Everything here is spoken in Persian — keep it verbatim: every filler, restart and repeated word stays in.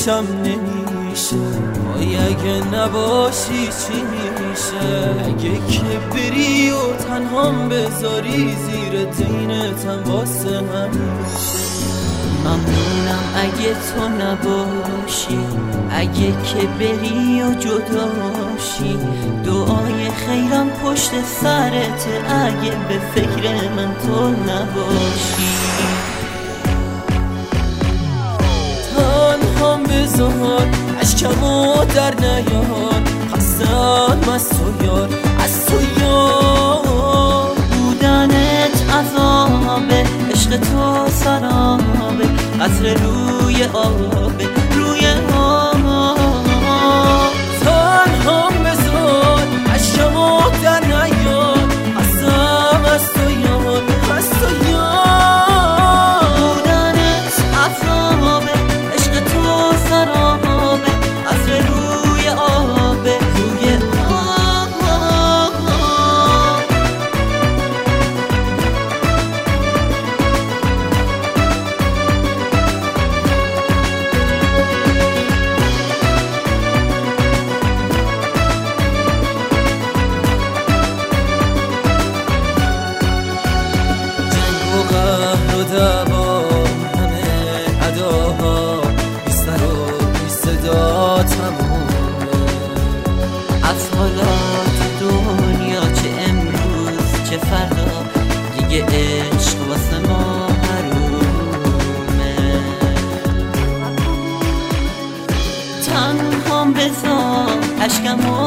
باشم نمیشه، وای اگه نباشی چی میشه؟ اگه که بری و تنهام بذاری زیر دینتم واسه همیشه. ممنونم اگه تو نباشی، اگه که بری و جداشی. دعای خیرم پشت سرت اگه به فکر من تو نباشی. تنهام بذار عشقمو در نیار، خستم از تو یار، از تو یار. بودنت عذابه، عشق تو سرابه، قطره روی آبه، روی آب. تنهام بذار عشقمو در نیار، خستم از تو یار، از تو یار. بودنت عذابه، عشق تو سرابه، قطره روی آبه، روی آب. قهر و دعوا همه اداها، بی سر و بی صدا تمومه. از حالات دنیا چه امروز چه فردا، دیگه عشق واسه ما حرومه. تنهام بذار عشقمو